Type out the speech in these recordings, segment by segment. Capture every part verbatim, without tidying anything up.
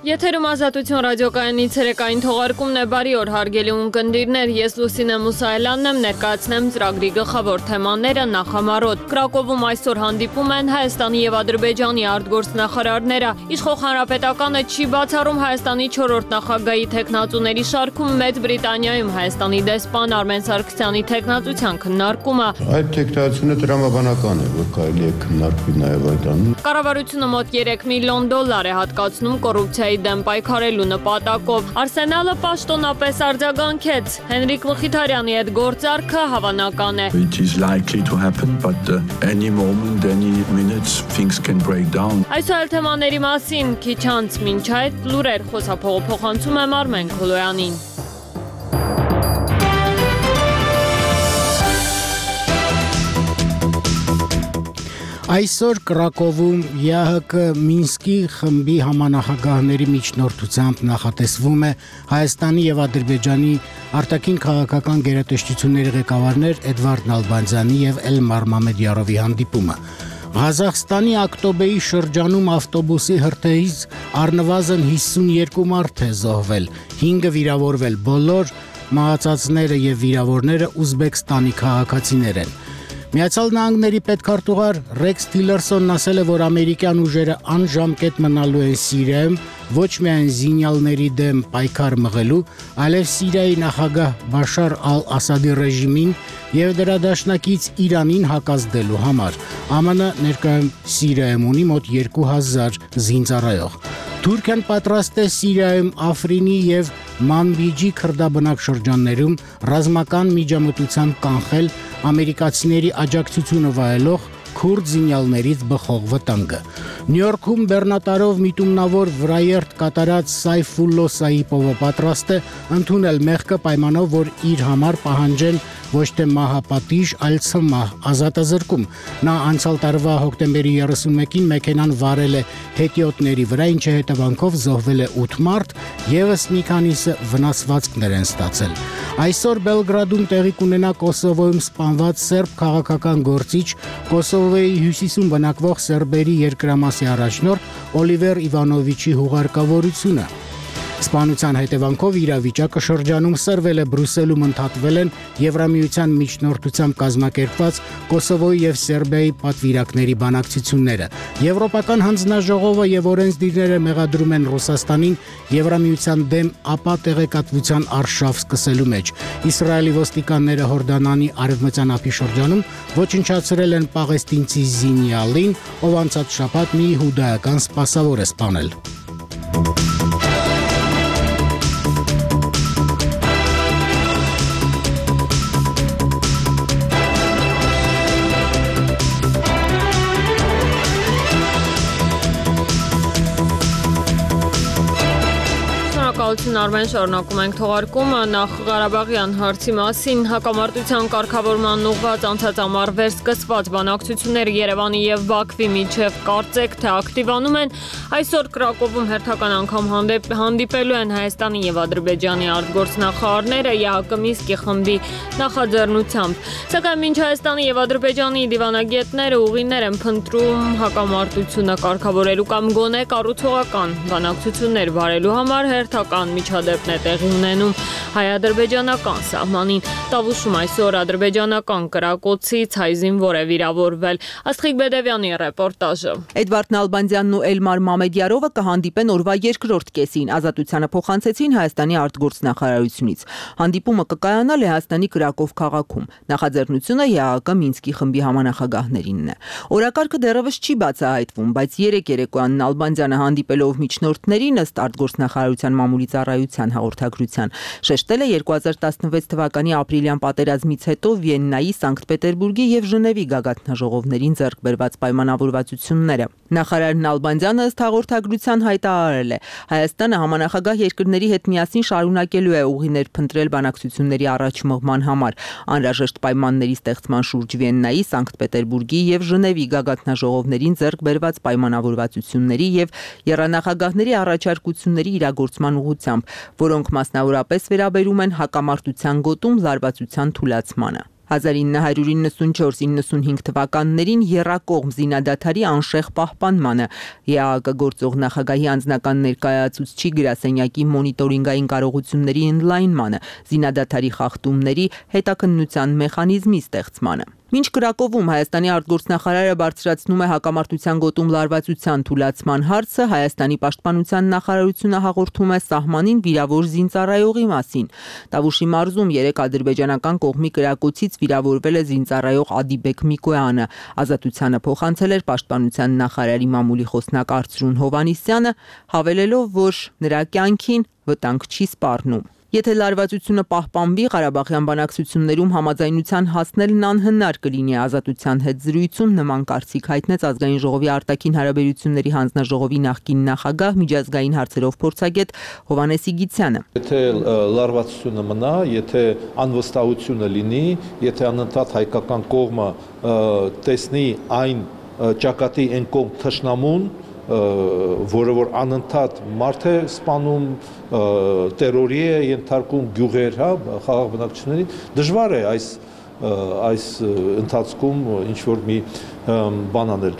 Եթերում Ազատություն ռադիոկայանի ցերեկային թողարկումն է, բարի օր հարգելի ունկնդիրներ, ես Լուսինե Մուսայելյանն եմ, ներկայացնեմ ծրագրի գլխավոր թեմաները նախամարոտ։ Կրակովում այսօր հանդիպում են Հայաստանի և Ադրբեջանի արտգործնախարարները, Իշխող Հանրապետականը չի բացառում Հայաստանի չորրորդ նախագահի թեկնածուների շարքում Մեծ Բրիտանիայում Հայաստանի դեսպան Արմեն Սարգսյանի թեկնածության քննարկումը։ Այդ թեկնածությունը տրամաբանական է, որ կարելի է քննարկվի նաև այդ անուն։ Կառավարությունը մոտ երեք միլիոն դոլար է հատկացնում կոռուպցիայի դեմ պայքարելու նպատակով։ Արսենալը պաշտոնապես արձագանքեց։ Հենրիկ Մխիթարյանի այդ գործարքը հավանական է։ It is likely to happen, but uh, any moment, any minute things can break down. Այսօր թեմաների մասին քիչ անց մինչ այդ լուրեր խոսափողը փոխանցում եմ Արմեն Քոլոյանին։ Այսօր Կրակովում ԵԱՀԿ Մինսկի խմբի համանախագահների միջնորդությամբ նախատեսվում է Հայաստանի և Ադրբեջանի արտաքին քաղաքական գերատեսչությունների ղեկավարներ Էդվարդ Նալբանդյանի և Էլմար Մամեդյարովի հանդիպումը։ Ղազախստանի Ակտոբեի շրջանում ավտոբուսի հրթիռից առնվազն հիսունյոթ մարդ է զոհվել, հինգը վիրավորվել, բոլոր մահացածները և վիրավորները Ուզբեկստանի քաղաքացիներ են։ Միացյալ Նահանգների պետքարտուղար Ռեքս Թիլերսոնն ասել է, որ ամերիկյան ուժերը անժամկետ մնալու են Սիրիայում ոչ միայն զինյալների դեմ պայքար մղելու, այլև Սիրիայի նախագահ Բաշար ալ-Ասադի ռեժիմին և դրա դաշնակից Իրանին հակազդելու համար։ ԱՄՆ ներկայում Սիրիայում ունի մոտ երկու հազար զինծառայող։ Թուրքիան պատրաստ է Սիրիայում Աֆրինի և Մանբիջի քրդաբնակ շրջաններում ռազմական միջամտությամբ կանխել ամերիկացիների աջակցությունը վայելող քուրդ զինյալներից բխող վտանգը։ Նյու Յորքում բեռնատարով միտումնավոր վրաերթ կատարած Սայֆուլլո Սայիպովը պատրաստ է ընդունել մեղքը պայմանով, որ իր համար պահանջեն ոչ թե մահապատիժ, այլ ցմահ ազատազրկում։ Նա անցյալ տարվա հոկտեմբերի երեսունմեկին մեքենան վարել է հետիոտների վրա, ինչի հետևանքով զոհվել է ութ մարդ, ևս մի քանիսը վնասվածքներ են ստացել։ Այսօր Բելգրադում տեղի կունենա Կոսովոյում սպանված սերբ քաղաքական գործիչ, Կոսովոյի հյուսիսում բնակվող սերբերի երկրամասի առաջնորդ Օլիվեր Իվանովիչի հուղարկավորությունը։ Սպանության հետևանքով իրավիճակը շրջանում սրվել է, Բրյուսելում ընդհատվել են Եվրամիության միջնորդությամբ կազմակերպված Կոսովոյի և Սերբիայի պատվիրակների բանակցությունները։ Եվրոպական հանձնաժողովը և օրենսդիրները մեղադրում են Ռուսաստանին Եվրամիության դեմ ապա տեղեկատվության արշավ սկսելու մեջ։ Իսրայելի ոստիկանները Հորդանանի արևմտյան ափի շրջանում ոչնչացրել են պաղեստինցի զինյալին, ով անցած շաբաթ մի հուդայական սպասավոր է սպանել։ Արմեն, շարունակում ենք թողարկումը նախ Ղարաբաղյան հարցի մասին հակամարտության կարգավորման ուղղված անցած ամառվեր սկսված բանակցությունները Երևանի և Բաքվի միջև կարծեք թե ակտիվանում են, այսօր Կրակովում հերթական անգամ հանդիպելու են Հայաստանի և Ադրբեջանի արտգործնախարարները ԵԱՀԿ Մինսկի խմբի նախաձեռնությամբ, սակայն մինչ Հայաստանի և Ադրբեջանի դիվանագետները ուղիներ են փնտրում հակամարտությունը կարգավորելու կամ գոնե կառուցողական բանակցություններ վարելու համար հերթական միջադեպն է տեղի ունենում հայ-ադրբեջանական սահմանին։ Տավուշում այսօր ադրբեջանական կրակոցից հայ զինվոր է վիրավորվել։ Աստղիկ Բեդևյանի ռեպորտաժը։ Էդվարդ Նալբանդյանն ու Էլմար Մամեդյարովը կհանդիպեն օրվա երկրորդ կեսին, ազատությանը փոխանցեցին Հայաստանի արտգործնախարարությունից։ Հանդիպումը կկայանա Լեհաստանի Կրակով քաղաքում։ Նախաձեռնությունը ԵԱՀԿ Մինսկի խմբի համանախագահներինն է։ Օրակարգը դեռևս չի բացահայտվում, բայց երեք երեկոյան Նալբանդյանը հանդիպելով միջնորդներին ըստ արտգործնախարարության մամուլի ծառայության հաղորդագրության շեշտել է երկու հազար տասնվեց թվականի ապրիլյան պատերազմից հետո Վիեննայի, Սանկտ Պետերբուրգի և Ժնևի գագաթնաժողովներին ձեռք բերված պայմանավորվածությունները։ Նախարար Նալբանդյանը ըստ հաղորդագրության հայտարարել է. Հայաստանը համանախագահ երկրների հետ միասին շարունակելու է ուղիներ փնտրել բանակցությունների առաջմղման համար, անհրաժեշտ պայմանների ստեղծման շուրջ Վիեննայի, Սանկտ Պետերբուրգի և Ժնևի գագաթնաժողովներին ձեռք բերված պայմանավորվածությունների և եռանախագահների առաջարկությունների իրագործման ուղղությամբ, որոնք մասնավորապես վերաբերում են հակամարտության գոտում լարվածության թուլացմանը։ հազար ինը հարյուր իննսունչորս իննսունհինգ թվականներին եռակողմ զինադադարի անշեղ պահպանմանը, ԵԱՀԿ գործող նախագահի անձնական ներկայացուցչի գրասենյակի մոնիտորինգային կարողությունների ընդլայնմանը, զինադադարի խախտումների հետաքննության մեխանիզմի ստեղծմանը։ Մինչ Կրակովում Հայաստանի արտգործնախարարը բարձրացնում է հակամարտության գոտում լարվածության թուլացման հարցը, Հայաստանի պաշտպանության նախարարությունը հաղորդում է սահմանին վիրավոր զինծառայողի մասին։ Տավուշի մարզում երեք ադրբեջանական կողմի կրակոցից վիրավորվել է զինծառայող Ադիբեկ Միկոյանը։ Ազատությանը փոխանցել էր պաշտպանության նախարարի մամուլի խոսնակ Արծրուն Հովանիսյանը, հավելելով, որ նրա կյանքին վտանգ չի սպառնում։ Եթե լարվածությունը պահպանվի, Ղարաբաղյան բանակցություններում համաձայնության հասնելն անհնար կլինի, Ազատության հետ զրույցում նման կարծիք հայտնեց Ազգային ժողովի արտաքին հարաբերությունների հանձնաժողովի նախկին նախագահ, միջազգային հարցերով փորձագետ Հովհաննես Իգիթյանը։ Եթե լարվածությունը մնա, եթե անվստահությունը լինի, եթե անընդհատ հայկական կողմը տեսնի այն ճակատի այն կողմ թշնամուն, որը որ անընդհատ մարդ է սպանում, տերորի է ենթարկում գյուղեր, հա, խաղաղ բնակչությունների, դժվար է այս այս ընթացքում ինչ որ մի բան անել։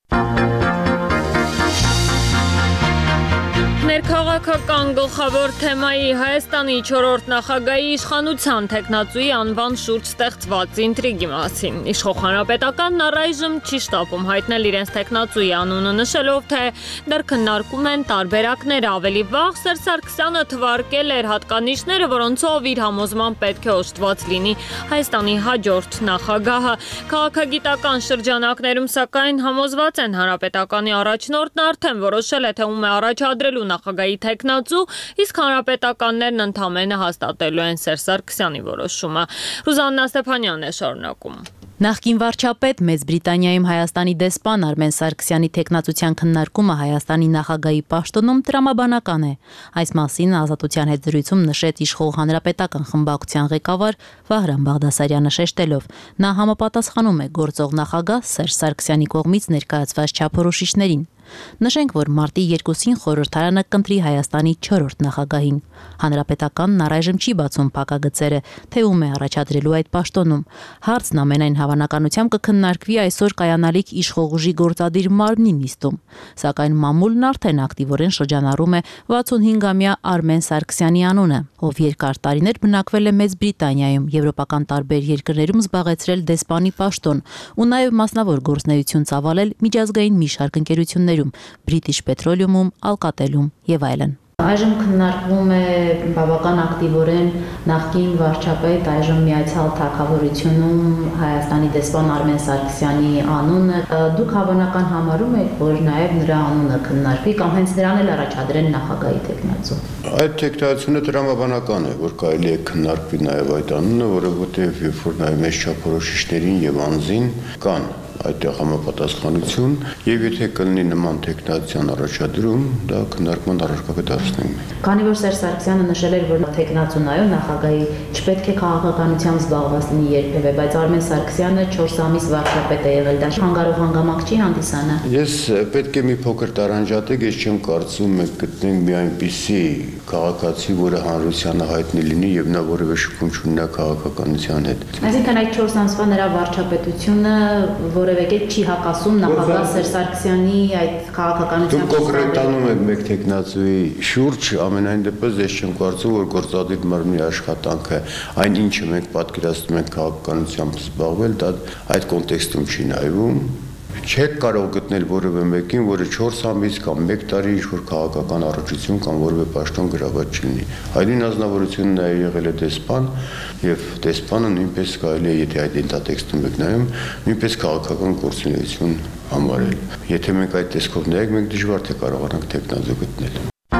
Ներքաղաքական գլխավոր թեմայի Հայաստանի չորրորդ նախագահի իշխանության թեկնածուի անվան շուրջ ստեղծված ինտրիգի մասին։ Իշխող հանրապետականն առայժմ չի շտապում հայտնել իրենց թեկնածուի անունը, նշելով, թե դեռ քննարկում են տարբերակներ։ Ավելի վաղ Սերժ Սարգսյանը թվարկել էր հատկանիշները, որոնցով իր համոզման պետք է օժտված լինի Հայաստանի հաջորդ նախագահը։ Քաղաքագիտական շրջանակներում սակայն համոզված են հանրապետականի առաջնորդն արդեն որոշել է, թե ում է առաջադրելու նախագահի թեկնածու, իսկ հանրապետականներն ընդամենը հաստատելու են Սերժ Սարգսյանի որոշումը։ Ռուզաննա Ստեփանյանն է շարունակում։ Նախկին վարչապետ Մեծ Բրիտանիայում Հայաստանի դեսպան Արմեն Սարգսյանի թեկնածության քննարկումը Հայաստանի նախագահի պաշտոնում տրամաբանական է։ Այս մասին Ազատության հետ զրույցում նշեց իշխող հանրապետական խմբակցության ղեկավար Վահրամ Բաղդասարյանը, շեշտելով. նա համապատասխանում է գործող նախագահ Սերժ Սարգսյանի կողմից ներկայացված չափորոշիչներին։ Նշենք, որ մարտի երկուսին խորհրդարանը կընտրի Հայաստանի չորրորդ նախագահին։ Հանրապետականն առայժմ չի բացում փակագծերը, թե ում է առաջադրելու այդ պաշտոնում։ Հարցն ամենայն հավանականությամբ կքննարկվի այսօր կայանալիք իշխող ուժի գործադիր մարմնի նիստում։ Սակայն մամուլն արդեն ակտիվորեն շրջանառում է վաթսունհինգամյա Արմեն Սարգսյանի անունը, ով երկար տարիներ բնակվել է Մեծ Բրիտանիայում, եվրոպական տարբեր երկրներում զբաղեցրել դեսպանի պաշտոն ու նաև մասնավոր գործունեություն ծավալել միջազգային մի շարք ընկերություններ British Petroleum-ում, Alcatel-ում եւ այլն։ Այժմ քննարկվում է բավական ակտիվորեն նախկին վարչապետ, այժմ միացյալ թագավորությունում Հայաստանի դեսպան Արմեն Սարգսյանի անունը։ Դուք հավանական համարում եք, որ նաև նրա անունը քննարկվի կամ հենց նրան էլ առաջադրեն նախագահի թեկնածու։ Այդ թեկնածությունը տրամաբանական է, որ կարելի է քննարկվի նաև այդ անունը, որովհետև երբ որ նաև մեծ չափորոշիչներին եւ անձին կան այդտեղ համապատասխանություն, եւ եթե կլինի նման տեխնացիան առաջադրում, դա քննարկման առարկա կդարձնենք։ Քանի որ Սերժ Սարգսյանը նշել էր, որ տեխնացուն այո նախագահի չպետք է քաղաքականությամբ զբաղված լինի երբևէ, բայց Արմեն Սարգսյանը չորս ամիս վարչապետ է եղել, դա հանգարող հանգամանք չի հանդիսանա։ Ես պետք է մի փոքր տարանջատեք, ես չեմ կարծում մենք գտնենք մի այնպիսի քաղաքացի, որը հանրությանը հայտնի լինի եւ նա որևէ շփում չունենա քաղաքականության հետ։ Այսինքն այդ չորս ամսվա նրա վարչապետությունը որևէ կերպ չի հակասում նախագահ Սերժ Սարգսյանի այդ քաղաքականության։ Դուք կոնկրետանում եք մեկ տեխնացուի շուրջ, ամենայն դեպս ես չեմ կարծում, որ գործադիր մարմնի աշխատանքը, այն ինչը մենք պատկերացնում ենք քաղաքականությամբ զբաղվել, դա այդ կոնտեքստում չի նայվում։ Չեք կարող գտնել որևէ մեկին, որը չորս ամիս կամ մեկ տարի ինչ-որ քաղաքական առողջություն կամ որևէ պաշտոն գրաված չլինի։ Այլին ազնվորությունն է եղել է դեսպան եւ դեսպանը նույնպես կարելի է, եթե այդ ինտատեքստում եք նայում, նույնպես քաղաքական գործունեություն համարել։ Եթե մենք այդ տեսքով նայենք, մենք դժվար թե կարողանանք տեխնազո գտնել։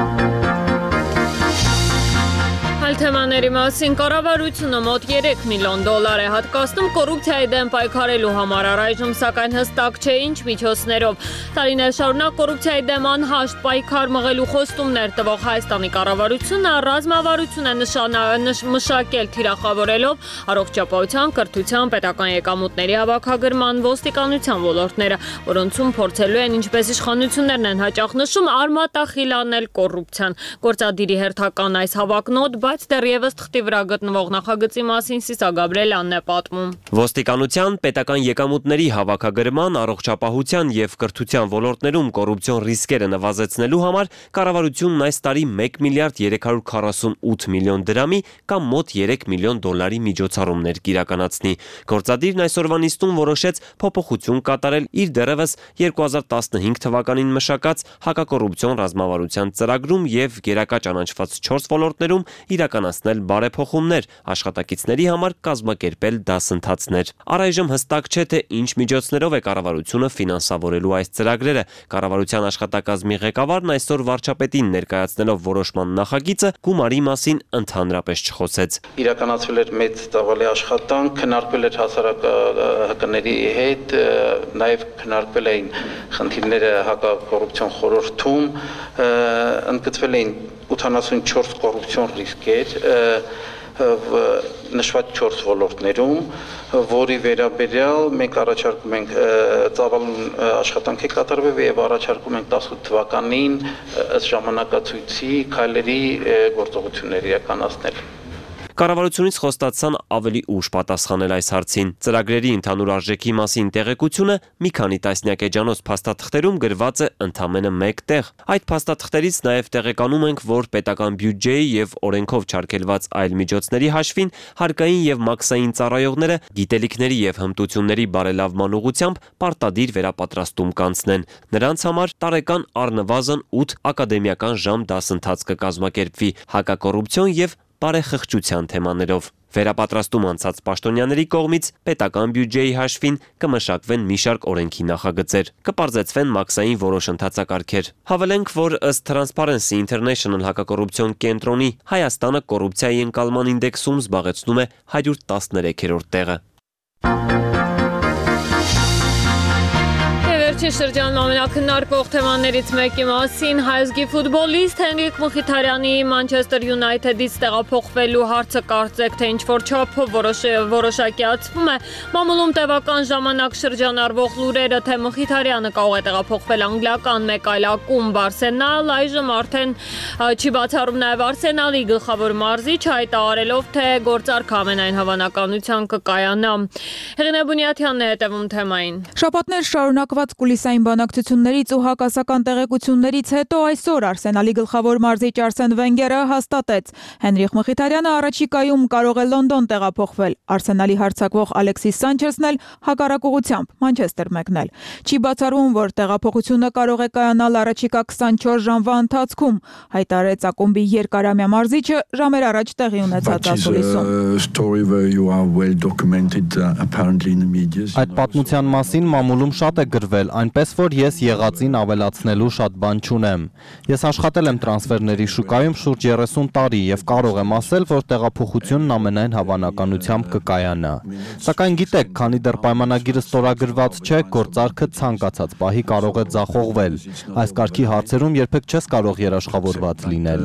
Թեմաների մասին կառավարությունը մոտ երեք միլիոն դոլար է հատկացնում կոռուպցիայի դեմ պայքարելու համար, առայժմ սակայն հստակ չէ ինչ միջոցներով։ Տարիներ շարունակ կոռուպցիայի դեմ անհաշտ պայքար մղելու խոստումներ տվող Հայաստանի կառավարությունը ռազմավարություն է մշակել թիրախավորելով առողջապահության, կրթության, պետական եկամուտների հավաքագրման, ոստիկանության ոլորտները, որոնցում փորձելու են, ինչպես իշխանություններն են հաճախ նշում, արմատախիլ անել կոռուպցիան։ Գործադիրի հերթական այս հավակնոտ, բայց դեռևս Եվս թղթի վրա գտնվող նախագծի մասին Սիսա Գաբրելյանն է պատմում։ Ոստիկանության պետական եկամուտների հավաքագրման, առողջապահության եւ կրթության ոլորտներում կոռուպցիոն ռիսկերը նվազեցնելու համար կառավարությունն այս տարի մեկ միլիարդ երեք հարյուր քառասունութ միլիոն դրամի կամ մոտ երեք միլիոն դոլարի միջոցառումներ կիրականացնի։ Գործադիրն այսօրվա նիստում որոշեց փոփոխություն կատարել իր դեռևս երկու հազար տասնհինգ թվականին մշակած հակակոռուպցիոն ռազմավարության ծրագրում եւ գերակա ճանաչված չորս ոլորտներում իրականացնել բարեփոխումներ, աշխատակիցների համար կազմակերպել դասընթացներ։ Առայժմ հստակ չէ, թե ինչ միջոցներով է կառավարությունը ֆինանսավորելու այս ծրագրերը։ Կառավարության աշխատակազմի ղեկավարն այսօր վարչապետին ներկայացնելով որոշման նախագիծը գումարի մասին ընդհանրապես չխոսեց։ Իրականացվել էր մեծ ծավալի աշխատանք, քննարկվել էր հասարակ ՀԿ-ների հետ, նաև քննարկվել էին խնդիրները հակակոռուպցիոն խորհրդում, ընդգծվել էին ութանասունչորս կոռուպցիոն ռիսկեր նշված չորս ոլորտներում, որի վերաբերյալ մենք առաջարկում ենք ծավալուն աշխատանքի կատարվել եւ առաջարկում ենք տասնութ թվականին ըստ ժամանակացույցի քայլերի գործողություններ իրականացնել։ Կառավարությունից խոստացան ավելի ուշ պատասխանել այս հարցին։ Ծրագրերի ընդհանուր արժեքի մասին տեղեկությունը մի քանի տասնյակ էջանոց փաստաթղթերում գրված է ընդամենը մեկ տեղ։ Այդ փաստաթղթերից նաև տեղեկանում ենք, որ պետական բյուջեի եւ օրենքով չարգելված այլ միջոցների հաշվին հարկային եւ մաքսային ծառայողները գիտելիքների եւ հմտությունների բարելավման ուղղությամբ պարտադիր վերապատրաստում կանցնեն։ Նրանց համար տարեկան առնվազն ութ ակադեմիական ժամ դասընթաց կկազմակերպվի հակակոռուպցիոն եւ բարեխղճության թեմաներով։ Վերապատրաստում անցած պաշտոնյաների կողմից պետական բյուջեի հաշվին կմշակվեն մի շարք օրենքի նախագծեր, կպարզեցվեն մաքսային որոշ ընթացակարգեր։ Հավելենք, որ ըստ Transparency International հակակոռուպցիոն կենտրոնի Հայաստանը կոռուպցիայի ընկալման ինդեքսում զբաղեցնում է հարյուր տասներեքերորդ տեղը։ Վերջին շրջանում ամենակննարկվող թեմաներից մեկի մասին հայազգի ֆուտբոլիստ Հենրիկ Մխիթարյանի Մանչեսթեր Յունայթեդից տեղափոխվելու հարցը կարծեք թե ինչ-որ չափով որոշակիացվում է։ Մամուլում տևական ժամանակ շրջանառվող լուրերը, թե Մխիթարյանը կարող է տեղափոխվել անգլիական մեկ այլ ակումբ Արսենալ, այժմ արդեն չի բացառում նաև Արսենալի գլխավոր մարզիչ հայտարարելով, թե գործարքը ամենայն հավանականությամբ կկայանա։ Հեղինե Բունյաթյանն է հետևում թեմային։ Շաբաթներ շարունակված կուլիսային բանակցություններից ու հակասական տեղեկություններից հետո այսօր Արսենալի գլխավոր մարզիչ Արսեն Վենգերը հաստատեց. Հենրիկ Մխիթարյանը առաջիկայում կարող է Լոնդոն տեղափոխվել, Արսենալի հարձակվող Ալեքսիս Սանչեսն էլ հակառակ ուղղությամբ Մանչեսթեր մեկնել։ Չի բացառվում, որ տեղափոխությունը կարող է կայանալ առաջիկա քսանչորս ժամվա ընթացքում, հայտարարեց ակումբի երկարամյա մարզիչը ժամեր առաջ տեղի ունեցած ասուլիսում։ Այդ պատմության մասին մամուլում շատ է գրվել, այնպես որ ես եղածին ավելացնելու շատ բան չունեմ։ Ես աշխատել եմ տրանսֆերների շուկայում շուրջ երեսուն տարի եւ կարող եմ ասել, որ տեղափոխությունն ամենայն հավանականությամբ կկայանա։ Սակայն գիտեք, քանի դեռ պայմանագիրը ստորագրված չէ, գործարքը ցանկացած պահի կարող է ձախողվել։ Այս կարգի հարցերում երբեք չես կարող երաշխավորված լինել։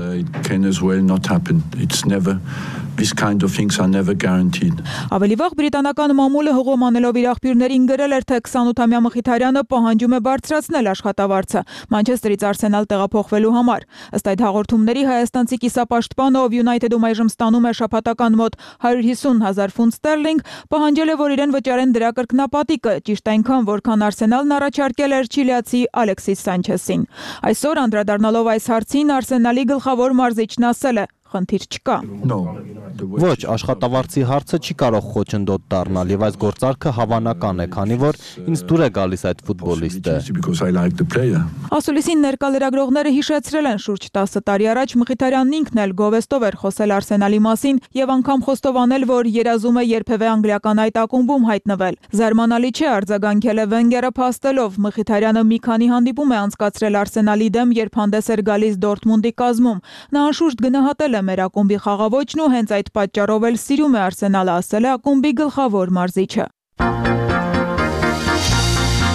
These kind of things are never guaranteed. Ավելի վաղ բրիտանական մամուլը հողում անելով իր աղբյուրներին գրել էր, թե քսանութամյա Մխիթարյանը պահանջում է բարձրացնել աշխատավարձը Մանչեսթերից Արսենալ տեղափոխվելու համար։ Ըստ այդ հաղորդումների հայաստանցի կիսապաշտպանը, ով Յունայթեդում այժմ ստանում է շաբաթական մոտ հարյուր հիսուն հազար ֆունտ ստերլինգ, պահանջել է, որ իրեն վճարեն դրա կրկնապատիկը, ճիշտ այնքան, որքան Արսենալն առաջարկել էր չիլիացի Ալեքսիս Սանչեսին։ Այսօր անդրադառնալով այս հարցին Արսենալի գլխավոր մարզիչն ասել է. խնդիր չկա։ Ոչ, աշխատավարձի հարցը չի կարող խոչընդոտ դառնալ եւ այս գործարքը հավանական է, քանի որ ինձ դուր է գալիս այդ ֆուտբոլիստը։ Ասուլիսին ներկա լրագրողները հիշեցրել են շուրջ տասը տարի առաջ Մխիթարյանն ինքն էլ գովեստով էր խոսել Արսենալի մասին եւ անգամ խոստովանել, որ երազում է երբևէ անգլիական այդ ակումբում հայտնվել։ Զարմանալի չէ, արձագանքել է Վենգերը փաստելով, Մխիթարյանը մի քանի հանդիպում է անցկացրել Արսենալի դեմ, երբ հանդես էր գալիս Դորթմունդի կազմում։ Նա անշուշտ գնահատել է մեր ակումբի խաղաոճն ու հենց այդ պատճառով էլ սիրում է Արսենալը, ասել է ակումբի գլխավոր մարզիչը։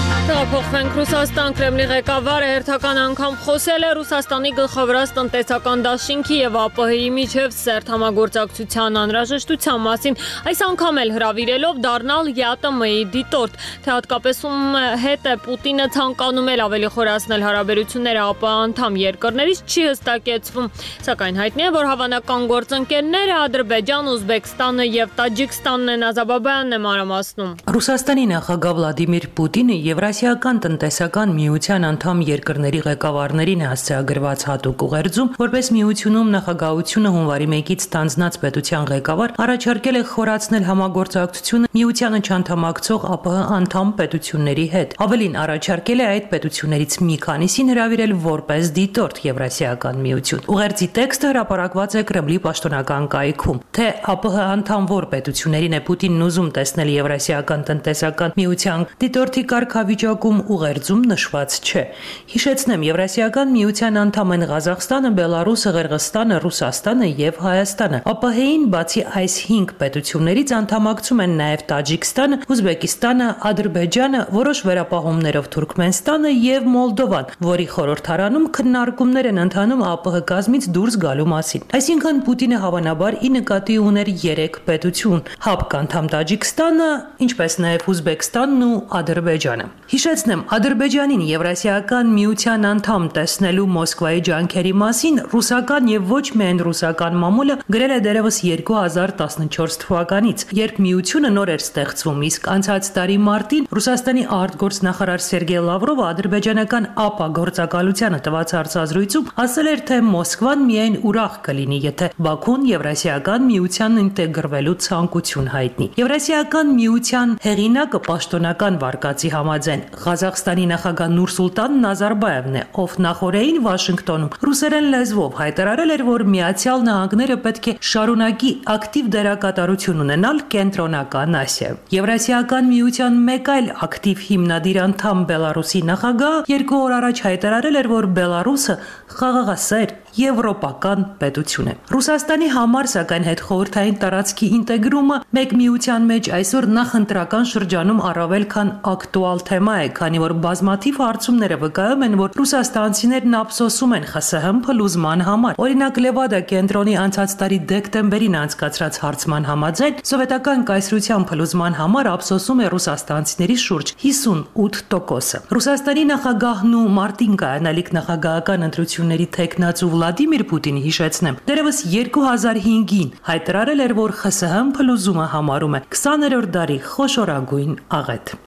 Տեղափոխվենք Ռուսաստան, Կրեմլի ղեկավարը հերթական անգամ խոսել է Ռուսաստանի գլխավորած տնտեսական դաշինքի եւ ԱՊՀ-ի միջև սերտ համագործակցության անհրաժեշտության մասին, այս անգամ էլ հրավիրելով դառնալ ԵԱՏՄ-ի դիտորդ, թե հատկապես ում հետ է Պուտինը ցանկանում էլ ավելի խորացնել հարաբերությունները ԱՊՀ անդամ երկրներից չի հստակեցվում, սակայն հայտնի է, որ հավանական գործընկերները Ադրբեջան, Ուզբեկստանը եւ Տաջիկստանն են, Ազաբաբյանն է մանրամասնում։ Ռուսաստանի նախագահ Վլադիմիր Պուտինը Եվրասիական տնտեսական միության անդամ երկրների ղեկավարներին հասցեագրված հատուկ ուղերձում, որպես միությունում նախագահությունը հունվարի մեկից ստանձնած պետության ղեկավար առաջարկել է խորացնել համագործակցությունը միությանը չանդամակցող ԱՊՀ անդամ պետությունների հետ։ Ավելին առաջարկել է այդ պետություններից մի քանիսին հրավիրել որպես դիտորդ Եվրասիական միություն։ Ուղերձի տեքստը հրապարակված է Կրեմլի պաշտոնական կայքում։ Թե ԱՊՀ անդամ որ պետություններին է Պուտինն ուզում տեսնել Եվրասիական տնտեսական միության դիտորդի կարգավիճակում ուղերձում նշված չէ։ Հիշեցնեմ, Եվրասիական միության անդամ են Ղազախստանը, Բելարուսը, Ղրղստանը, Ռուսաստանը եւ Հայաստանը։ ԱՊՀ-ին բացի այս հինգ պետություններից անդամակցում են նաեւ Տաջիկստանը, Ուզբեկիստանը, Ադրբեջանը, որոշ վերապահումներով Թուրքմենստանը եւ Մոլդովան, որի խորհրդարանում քննարկումներ են ընթանում ԱՊՀ կազմից դուրս գալու մասին։ Այսինքն Պուտինը հավանաբար ի նկատի ուներ երեք պետություն՝ ՀԱՊԿ անդամ Տաջիկստանը, ինչպես նաեւ Ուզբեկստանն ու Ադրբեջանը։ Հիշեցնեմ, Ադրբեջանին Եվրասիական միության անդամ տեսնելու Մոսկվայի ջանքերի մասին ռուսական եւ ոչ միայն ռուսական մամուլը գրել է դեռևս երկու հազար տասնչորս թվականից, երբ միությունը նոր էր ստեղծվում, իսկ անցած տարի մարտին Ռուսաստանի արտգործնախարար Սերգեյ Լավրովը ադրբեջանական ԱՊԱ գործակալությանը տված հարցազրույցում ասել էր, թե Մոսկվան միայն ուրախ կլինի, եթե Բաքուն Եվրասիական միությանն ինտեգրվելու ցանկություն հայտնի։ Եվրասիական միության հեղինակը պաշտոնական վարկածի համաձայն Ղազախստանի նախագահ Նուրսուլտան Նազարբաևն է, ով նախորդին Վաշինգտոնում ռուսերեն լեզվով հայտարարել էր, որ Միացյալ Նահանգները պետք է շարունակի ակտիվ դերակատարություն ունենալ Կենտրոնական Ասիայում։ Եվրասիական միության մեկ այլ ակտիվ հիմնադիր անդամ Բելարուսի նախագահ երկու օր առաջ հայտարարել էր, որ Բելարուսը խաղաղասեր եվրոպական պետություն է։ Ռուսաստանի համար սակայն հետխորհրդային տարածքի ինտեգրումը մեկ միության մեջ այսօր նախընտրական շրջանում առավել քան ակտուալ թեմա է, քանի որ բազմաթիվ հարցումները վկայում են, որ ռուսաստանցիներն ափսոսում են ԽՍՀՄ փլուզման համար։ Օրինակ Լևադա կենտրոնի անցած տարի դեկտեմբերին անցկացրած հարցման համաձայն սովետական կայսրության փլուզման համար ափսոսում է ռուսաստանցիների շուրջ հիսունութ տոկոսը։ Ռուսաստանի նախագահն ու մարտին կայանալիք նախագահական ընտրությունների թեկնածու Վլադիմիր Պուտինը, հիշեցնեմ, դեռևս երկու հազար հինգին հայտարարել էր, որ ԽՍՀՄ փլուզումը համարում է քսաներորդ դարի խոշորագույն աղետ։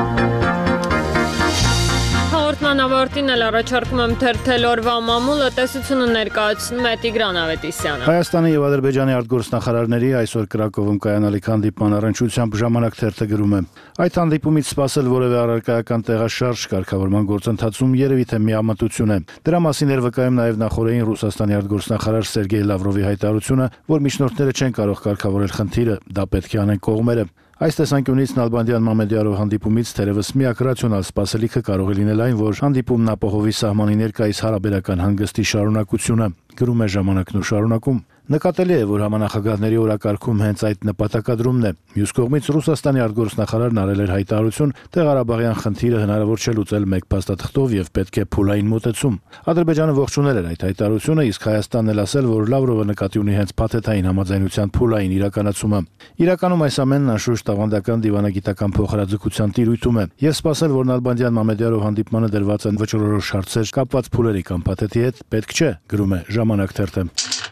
Հաղորդման ավարտին էլ առաջարկում եմ թերթել օրվա մամուլը, տեսությունը ներկայացնում է Տիգրան Ավետիսյանը։ Հայաստանի եւ Ադրբեջանի արտգործնախարարների այսօր Կրակովում կայանալիք հանդիպման առնչությամբ ժամանակ թերթը գրում է. Այդ հանդիպումից սպասել որևէ առարկայական տեղաշարժ կարգավորման գործընթացում երևի թե միամտություն է։ Դրա մասին էր վկայում նաեւ նախորդին Ռուսաստանի արտգործնախարար Սերգեյ Լավրովի հայտարարությունը, որ միջնորդները չեն կարող կարգավորել խնդիրը, դա պետք է անեն կողմերը։ Այս տեսանկյունից Նալբանդյան Մամեդյարով հանդիպումից թերևս միակ ռացիոնալ սպասելիքը կարող է լինել այն, որ հանդիպումն ապահովի սահմանի ներկայիս հարաբերական հանգստի շարունակությունը, գրում է ժամանակն ու շարունակում։ Նկատելի է, որ համանախագահների օրակարգում հենց այդ նպատակադրումն է։ Մյուս կողմից Ռուսաստանի արտգործնախարարն արել էր հայտարարություն, թե Ղարաբաղյան խնդիրը հնարավոր չէ լուծել մեկ փաստաթղթով եւ պետք է փուլային մոտեցում։ Ադրբեջանը ողջունել էր այդ հայտարարությունը, իսկ Հայաստանն էլ ասել, որ Լավրովը նկատի ունի հենց փաթեթային համաձայնության փուլային իրականացումը։ Իրականում այս ամենն անշուշտ տաղանդական դիվանագիտական փոխհրաձգության տիրույթում է, եւ սպասել, որ Նալբանդյան Մամեդյարով հանդիպմանը դրված են վճռորոշ հարցեր կապված փուլերի կամ փաթեթի հետ, պետք չէ, գրում է Ժամանակ թերթը։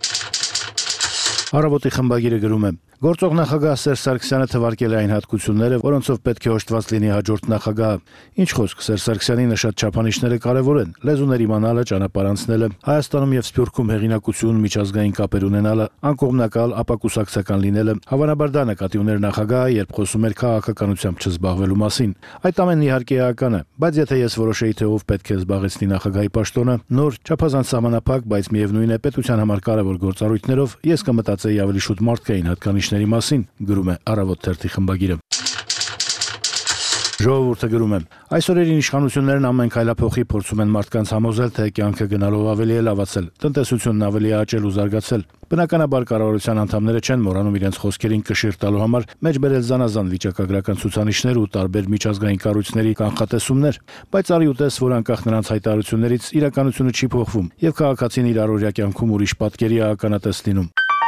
Առավոտի խմբագիրը գրում է. Գործող նախագահ Սերժ Սարգսյանը թվարկել է այն հատկությունները, որոնցով պետք է հոշտված լինի հաջորդ նախագահը։ Ինչ խոսք, Սերժ Սարգսյանի նշած չափանիշները կարևոր են՝ լեզուներ իմանալը, ճանապարհ անցնելը, Հայաստանում եւ Սփյուռքում հեղինակություն, միջազգային կապեր ունենալը, անկողմնակալ, ապակուսակցական լինելը։ Հավանաբար դա նկատի ուներ նախագահը, երբ խոսում էր քաղաքականությամբ չզբաղվելու մասին։ Այդ ամենն իհարկե էական է, բայց եթե ես որոշեի, թե ով պետք է զբաղեցնի նախագահի պաշտոնը, նոր, չափազանց սահմանափակ, բայց միևնույն է պետության համար կարևոր գործառույթներով, ես կմտածեի ավելի շուտ մարդկային հատկանիշ մասին, գրում է Առավոտ թերթի խմբագիրը։ Ժողովուրդը գրում է. այսօրերին իշխանություններն ամեն քայլափոխի փորձում են մարդկանց համոզել, թե կյանքը գնալով ավելի է լավացել, տնտեսությունն ավելի է աճել ու զարգացել։ Բնականաբար կառավարության անդամները չեն մոռանում իրենց խոսքերին կշիռ տալու համար մեջբերել զանազան վիճակագրական ցուցանիշներ ու տարբեր միջազգային կառույցների կանխատեսումներ, բայց արի ու տես, որ անկախ նրանց հայտարարություններից իրականությունը չի փոխվում եւ քաղաքացին իր առօրյա կյանքում ուրիշ պատկերի է ականատես լինում։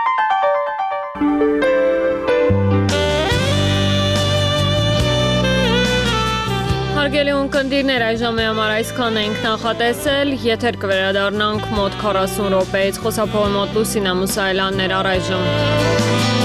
Հարգելի ունկնդիրներ, այժմի համար այսքան ենք նախատեսել, եթեր կվերադառնանք մոտ քառասուն րոպեից, խոսափողի մոտ Լուսինա Մուսայելյաններ առայժմ։